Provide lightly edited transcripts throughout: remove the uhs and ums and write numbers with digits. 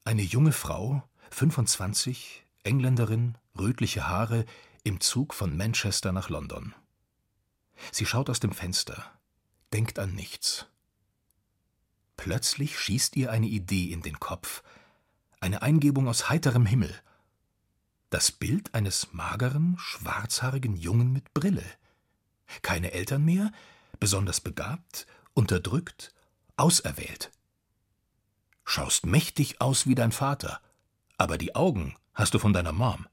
Eine junge Frau, 25, Engländerin, rötliche Haare, im Zug von Manchester nach London. Sie schaut aus dem Fenster, denkt an nichts. Plötzlich schießt ihr eine Idee in den Kopf, eine Eingebung aus heiterem Himmel. Das Bild eines mageren, schwarzhaarigen Jungen mit Brille. Keine Eltern mehr, besonders begabt, unterdrückt, auserwählt. Schaust mächtig aus wie dein Vater, aber die Augen hast du von deiner Mom.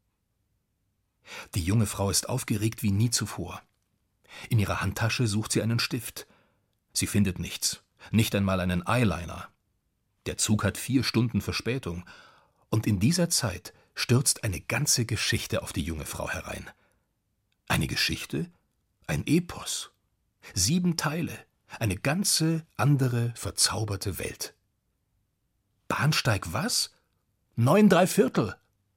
Die junge Frau ist aufgeregt wie nie zuvor. In ihrer Handtasche sucht sie einen Stift. Sie findet nichts, nicht einmal einen Eyeliner. Der Zug hat 4 Stunden Verspätung, und in dieser Zeit stürzt eine ganze Geschichte auf die junge Frau herein. Eine Geschichte? Ein Epos. 7 Teile, eine ganze andere, verzauberte Welt. Bahnsteig was? 9 3/4.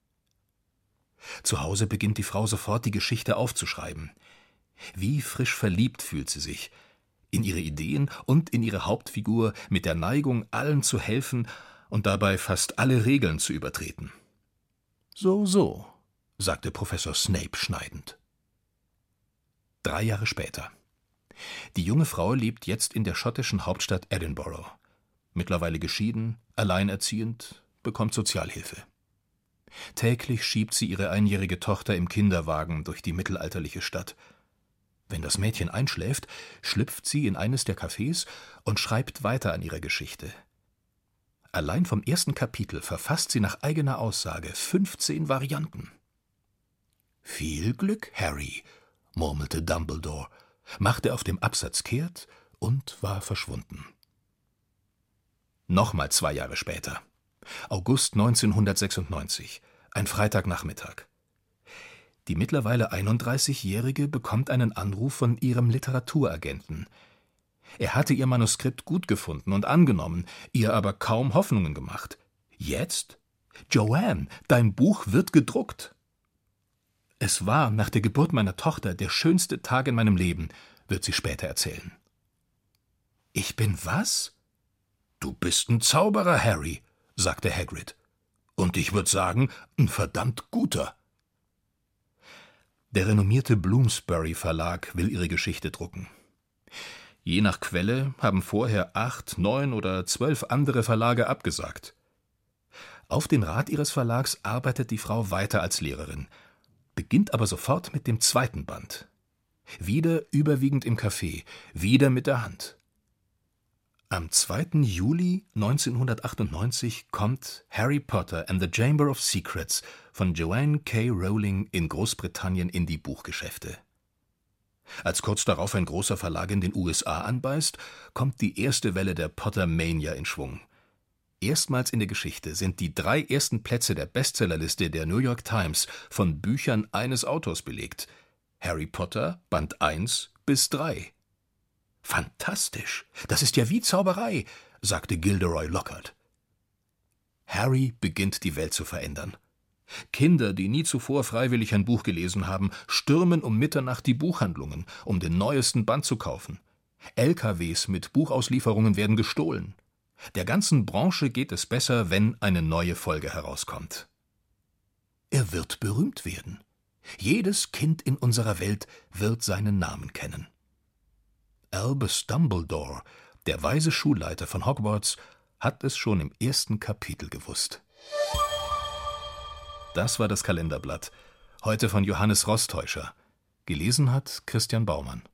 Zu Hause beginnt die Frau sofort die Geschichte aufzuschreiben. Wie frisch verliebt fühlt sie sich. In ihre Ideen und in ihre Hauptfigur mit der Neigung, allen zu helfen und dabei fast alle Regeln zu übertreten. So, sagte Professor Snape schneidend. 3 Jahre später. Die junge Frau lebt jetzt in der schottischen Hauptstadt Edinburgh. Mittlerweile geschieden, alleinerziehend, bekommt Sozialhilfe. Täglich schiebt sie ihre 1-jährige Tochter im Kinderwagen durch die mittelalterliche Stadt. Wenn das Mädchen einschläft, schlüpft sie in eines der Cafés und schreibt weiter an ihrer Geschichte. Allein vom ersten Kapitel verfasst sie nach eigener Aussage 15 Varianten. »Viel Glück, Harry«, murmelte Dumbledore, machte auf dem Absatz kehrt und war verschwunden. Nochmal 2 Jahre später. August 1996, ein Freitagnachmittag. Die mittlerweile 31-Jährige bekommt einen Anruf von ihrem Literaturagenten. Er hatte ihr Manuskript gut gefunden und angenommen, ihr aber kaum Hoffnungen gemacht. Jetzt? »Joanne, dein Buch wird gedruckt!« »Es war nach der Geburt meiner Tochter der schönste Tag in meinem Leben«, wird sie später erzählen. »Ich bin was?« »Du bist ein Zauberer, Harry«, sagte Hagrid. »Und ich würde sagen, ein verdammt guter.« Der renommierte Bloomsbury Verlag will ihre Geschichte drucken. Je nach Quelle haben vorher 8, 9 oder 12 andere Verlage abgesagt. Auf den Rat ihres Verlags arbeitet die Frau weiter als Lehrerin, beginnt aber sofort mit dem 2. Band. Wieder überwiegend im Café, wieder mit der Hand. Am 2. Juli 1998 kommt Harry Potter and the Chamber of Secrets von Joanne K. Rowling in Großbritannien in die Buchgeschäfte. Als kurz darauf ein großer Verlag in den USA anbeißt, kommt die erste Welle der Potter-Mania in Schwung. Erstmals in der Geschichte sind die 3 ersten Plätze der Bestsellerliste der New York Times von Büchern eines Autors belegt. Harry Potter, Band 1 bis 3. »Fantastisch, das ist ja wie Zauberei«, sagte Gilderoy Lockhart. Harry beginnt die Welt zu verändern. Kinder, die nie zuvor freiwillig ein Buch gelesen haben, stürmen um Mitternacht die Buchhandlungen, um den neuesten Band zu kaufen. LKWs mit Buchauslieferungen werden gestohlen. Der ganzen Branche geht es besser, wenn eine neue Folge herauskommt. Er wird berühmt werden. Jedes Kind in unserer Welt wird seinen Namen kennen. Albus Dumbledore, der weise Schulleiter von Hogwarts, hat es schon im 1. Kapitel gewusst. Das war das Kalenderblatt, heute von Johannes Rostäuscher. Gelesen hat Christian Baumann.